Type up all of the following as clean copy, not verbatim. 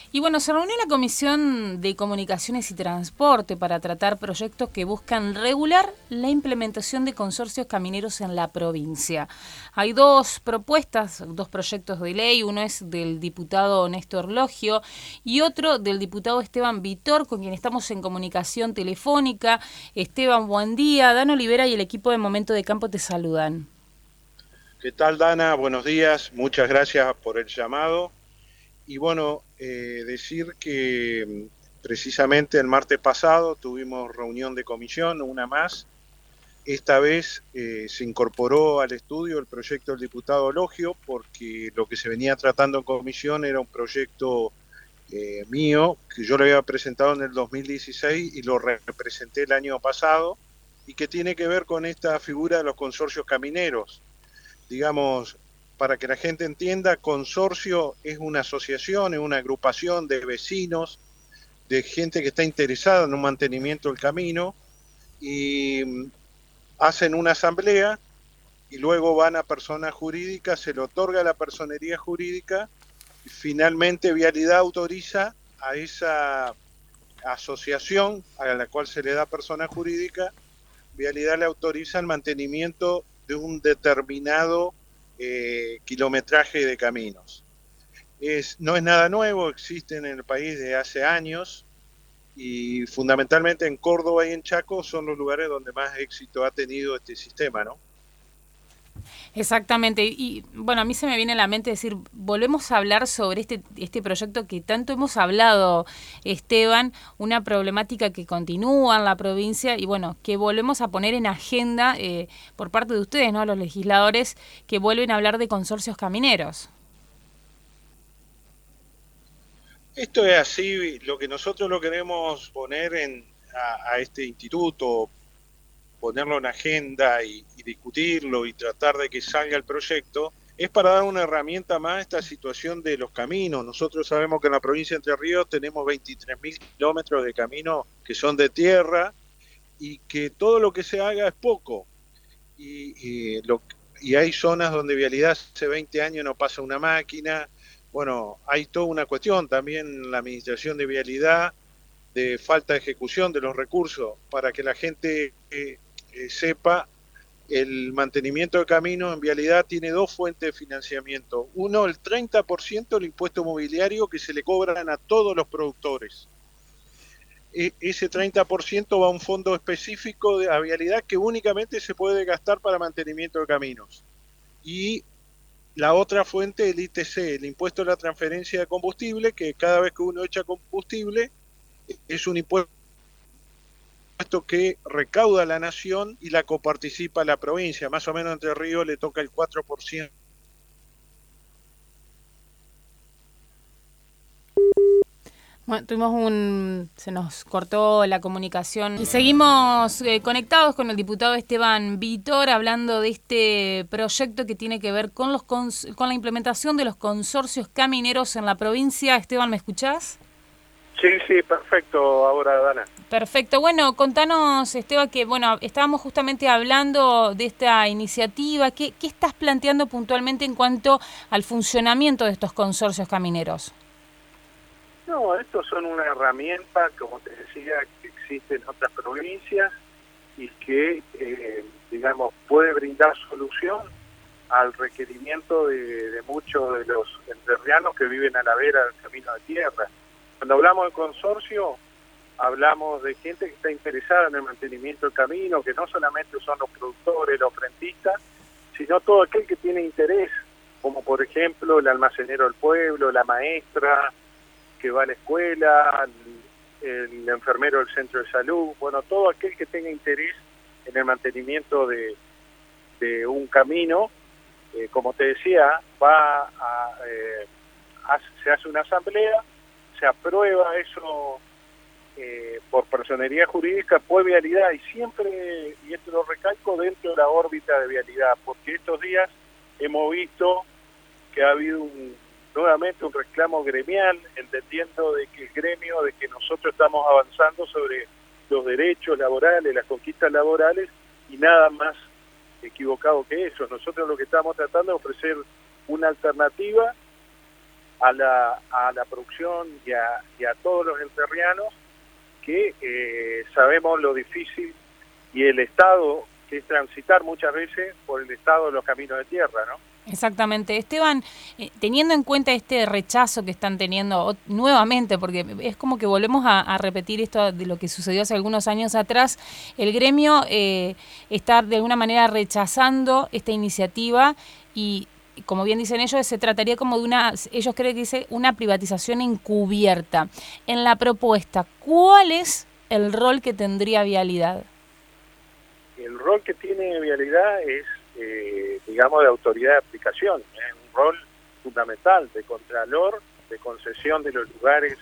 Y bueno, se reunió la Comisión de Comunicaciones y Transporte para tratar proyectos que buscan regular la implementación de consorcios camineros en la provincia. Hay dos propuestas, dos proyectos de ley, uno es del diputado Néstor Logio y otro del diputado Esteban Vitor, con quien estamos en comunicación telefónica. Esteban, buen día. Dan Olivera y el equipo de Momento de Campo te saludan. ¿Qué tal, Dana? Buenos días, muchas gracias por el llamado. Y bueno, decir que precisamente el martes pasado tuvimos reunión de comisión, una más. Esta vez se incorporó al estudio el proyecto del diputado Logio, porque lo que se venía tratando en comisión era un proyecto mío, que yo lo había presentado en el 2016 y lo representé el año pasado, y que tiene que ver con esta figura de los consorcios camineros. Digamos, para que la gente entienda, consorcio es una asociación, es una agrupación de vecinos, de gente que está interesada en un mantenimiento del camino y hacen una asamblea y luego van a personas jurídicas, se le otorga la personería jurídica y finalmente Vialidad autoriza a esa asociación a la cual se le da persona jurídica, Vialidad le autoriza el mantenimiento de un determinado kilometraje de caminos. No es nada nuevo, existe en el país desde hace años y fundamentalmente en Córdoba y en Chaco son los lugares donde más éxito ha tenido este sistema, ¿no? Exactamente, y bueno, a mí se me viene a la mente decir, volvemos a hablar sobre este proyecto que tanto hemos hablado, Esteban, una problemática que continúa en la provincia y bueno, que volvemos a poner en agenda por parte de ustedes, ¿no? Los legisladores que vuelven a hablar de consorcios camineros. Esto es así, lo que nosotros lo queremos poner a este instituto, ponerlo en agenda y discutirlo y tratar de que salga el proyecto, es para dar una herramienta más a esta situación de los caminos. Nosotros sabemos que en la provincia de Entre Ríos tenemos 23.000 kilómetros de caminos que son de tierra y que todo lo que se haga es poco. Y hay zonas donde Vialidad hace 20 años no pasa una máquina. Bueno, hay toda una cuestión también en la administración de Vialidad de falta de ejecución de los recursos para que la gente sepa. El mantenimiento de caminos en Vialidad tiene dos fuentes de financiamiento. Uno, el 30% del impuesto mobiliario que se le cobran a todos los productores. Ese 30% va a un fondo específico de Vialidad que únicamente se puede gastar para mantenimiento de caminos. Y la otra fuente, el ITC, el impuesto a la transferencia de combustible, que cada vez que uno echa combustible es un impuesto que recauda la nación y la coparticipa la provincia. Más o menos Entre Ríos le toca el 4%. Bueno, se nos cortó la comunicación y seguimos conectados con el diputado Esteban Vitor hablando de este proyecto que tiene que ver con con la implementación de los consorcios camineros en la provincia. Esteban, ¿me escuchás? Sí, perfecto, ahora Dana. Perfecto. Bueno, contanos, Esteban, que bueno, estábamos justamente hablando de esta iniciativa. ¿Qué estás planteando puntualmente en cuanto al funcionamiento de estos consorcios camineros? No, estos son una herramienta, como te decía, que existe en otras provincias y que, digamos, puede brindar solución al requerimiento de muchos de los entrerrianos que viven a la vera del camino de tierra. Cuando hablamos de consorcio, hablamos de gente que está interesada en el mantenimiento del camino, que no solamente son los productores, los frentistas, sino todo aquel que tiene interés, como por ejemplo el almacenero del pueblo, la maestra que va a la escuela, el enfermero del centro de salud, bueno, todo aquel que tenga interés en el mantenimiento de un camino, como te decía, se hace una asamblea, se aprueba eso por personería jurídica, por Vialidad, y siempre, y esto lo recalco, dentro de la órbita de Vialidad, porque estos días hemos visto que ha habido nuevamente un reclamo gremial, entendiendo de que el gremio, de que nosotros estamos avanzando sobre los derechos laborales, las conquistas laborales, y nada más equivocado que eso. Nosotros lo que estamos tratando es ofrecer una alternativa a la producción y a todos los entrerrianos que sabemos lo difícil y el estado que es transitar muchas veces por el estado de los caminos de tierra, ¿no? Exactamente. Esteban, teniendo en cuenta este rechazo que están teniendo nuevamente, porque es como que volvemos a repetir esto de lo que sucedió hace algunos años atrás, el gremio está de alguna manera rechazando esta iniciativa y, como bien dicen ellos, se trataría como de ellos creen que dice una privatización encubierta. En la propuesta, ¿cuál es el rol que tendría Vialidad? El rol que tiene Vialidad es, digamos, de autoridad de aplicación, es un rol fundamental de contralor, de concesión de los lugares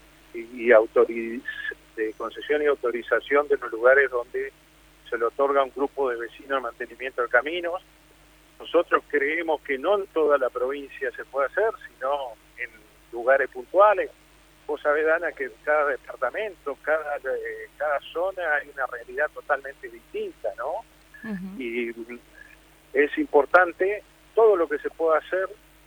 de concesión y autorización de los lugares donde se le otorga a un grupo de vecinos el mantenimiento de caminos. Nosotros creemos que no en toda la provincia se puede hacer, sino en lugares puntuales. Vos sabés, Dana, que en cada departamento, cada zona hay una realidad totalmente distinta, ¿no? Uh-huh. Y es importante todo lo que se pueda hacer,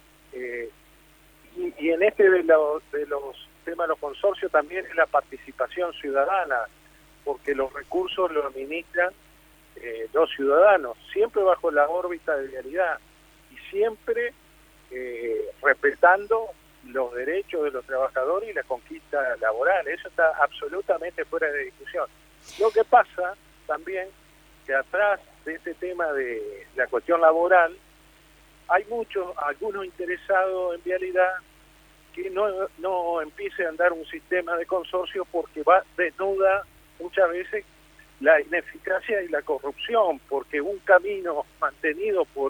y en este de los temas de los consorcios también es la participación ciudadana, porque los recursos los administran los ciudadanos, siempre bajo la órbita de Vialidad y siempre respetando los derechos de los trabajadores y la conquista laboral. Eso está absolutamente fuera de discusión. Lo que pasa también que atrás de este tema de la cuestión laboral hay algunos interesados en Vialidad que no empiece a andar un sistema de consorcio porque desnuda muchas veces la ineficacia y la corrupción, porque un camino mantenido por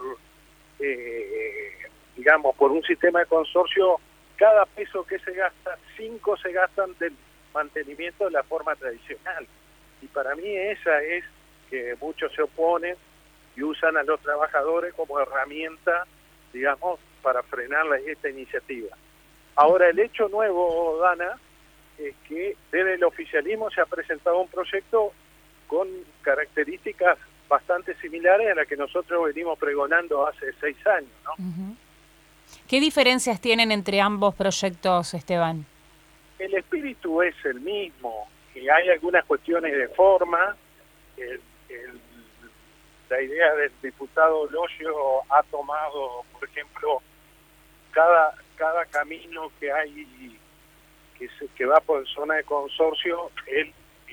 un sistema de consorcio, cada peso que se gasta, 5 se gastan del mantenimiento de la forma tradicional. Y para mí esa es que muchos se oponen y usan a los trabajadores como herramienta, digamos, para frenar esta iniciativa. Ahora, el hecho nuevo, Dana, es que desde el oficialismo se ha presentado un proyecto con características bastante similares a las que nosotros venimos pregonando hace 6 años, ¿no? Uh-huh. ¿Qué diferencias tienen entre ambos proyectos, Esteban? El espíritu es el mismo, y hay algunas cuestiones de forma. La idea del diputado Logio ha tomado, por ejemplo, cada camino que hay que va por zona de consorcio, él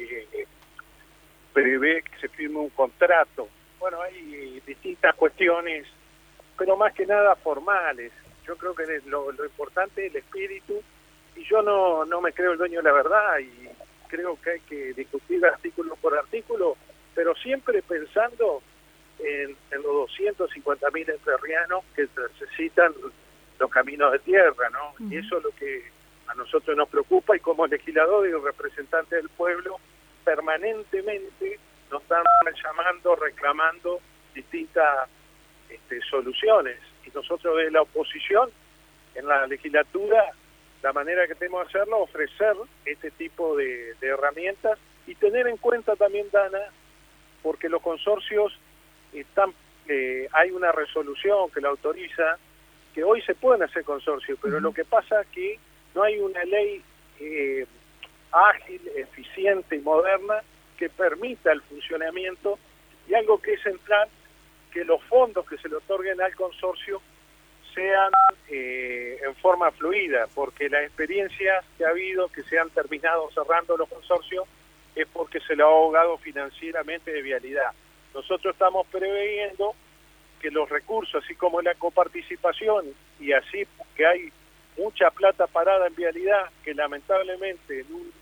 prevé que se firme un contrato. Bueno, hay distintas cuestiones, pero más que nada formales. Yo creo que lo importante es el espíritu, y yo no me creo el dueño de la verdad, y creo que hay que discutir artículo por artículo, pero siempre pensando en los 250.000 entrerrianos que necesitan los caminos de tierra, ¿no? Uh-huh. Y eso es lo que a nosotros nos preocupa, y como legislador y representante del pueblo, permanentemente nos están llamando, reclamando distintas soluciones. Y nosotros de la oposición, en la legislatura, la manera que tenemos de hacerlo, ofrecer este tipo de herramientas, y tener en cuenta también, Dana, porque los consorcios hay una resolución que la autoriza, que hoy se pueden hacer consorcios, pero lo que pasa es que no hay una ley ágil, eficiente y moderna que permita el funcionamiento, y algo que es central, que los fondos que se le otorguen al consorcio sean en forma fluida, porque las experiencias que ha habido, que se han terminado cerrando los consorcios, es porque se lo ha ahogado financieramente de Vialidad. Nosotros estamos preveyendo que los recursos, así como la coparticipación, y así que hay mucha plata parada en Vialidad, que lamentablemente en un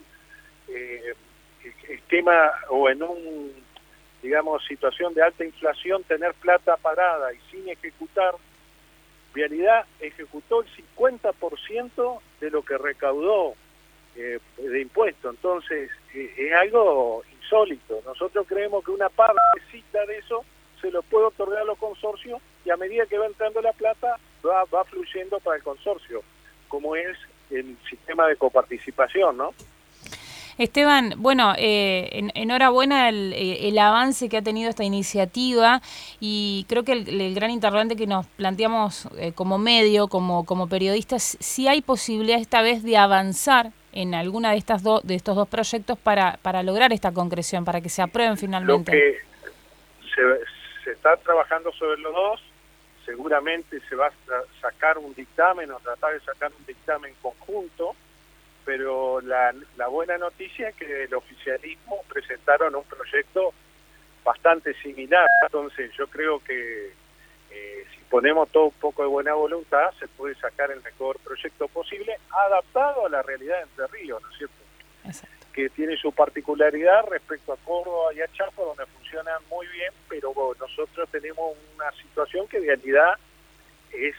esquema o en situación de alta inflación, tener plata parada y sin ejecutar, Vialidad ejecutó el 50% de lo que recaudó de impuestos. Entonces es algo insólito. Nosotros creemos que una partecita de eso se lo puede otorgar a los consorcios, y a medida que va entrando la plata va fluyendo para el consorcio, como es el sistema de coparticipación, ¿no? Esteban, bueno, enhorabuena el avance que ha tenido esta iniciativa, y creo que el gran interrogante que nos planteamos como medio, como periodistas, si hay posibilidad esta vez de avanzar en alguna de estos dos proyectos para lograr esta concreción, para que se aprueben finalmente. Lo que se está trabajando sobre los dos, seguramente se va a sacar un dictamen o tratar de sacar un dictamen conjunto, pero la buena noticia es que el oficialismo presentaron un proyecto bastante similar. Entonces yo creo que si ponemos todo un poco de buena voluntad, se puede sacar el mejor proyecto posible, adaptado a la realidad de Entre Ríos, ¿no es cierto? Exacto. Que tiene su particularidad respecto a Córdoba y a Chaco, donde funcionan muy bien, pero nosotros tenemos una situación que en realidad es,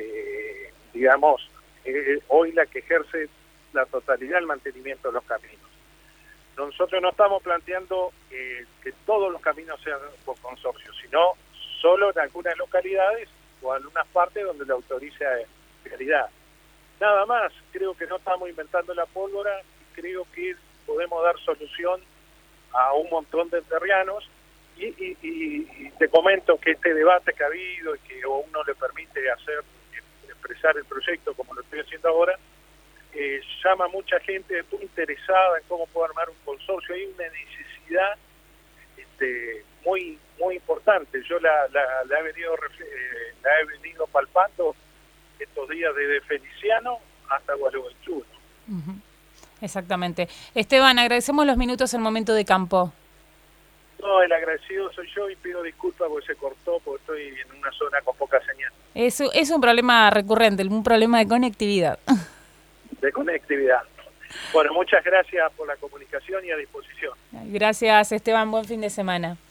hoy la que ejerce la totalidad del mantenimiento de los caminos. Nosotros no estamos planteando que todos los caminos sean por consorcio, sino solo en algunas localidades o algunas partes donde la autorice realidad. Nada más, creo que no estamos inventando la pólvora, creo que podemos dar solución a un montón de enterrianos y te comento que este debate que ha habido y que uno le permite expresar el proyecto como lo estoy haciendo ahora, llama a mucha gente muy interesada en cómo puede armar un consorcio. Hay una necesidad muy muy importante. Yo la he venido palpando estos días desde Feliciano hasta Gualeguaychú, ¿no? Uh-huh. Exactamente. Esteban, agradecemos los minutos en Momento de Campo. No, el agradecido soy yo y pido disculpas porque se cortó, porque estoy en una zona con poca señal. Es un problema recurrente, un problema de conectividad. De conectividad. Bueno, muchas gracias por la comunicación y a disposición. Gracias, Esteban. Buen fin de semana.